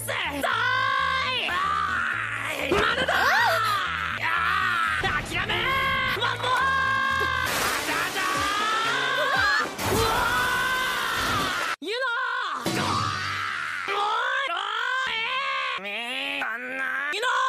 ぜ。まだだ。諦め。ワンモア。ユノ。ユノ。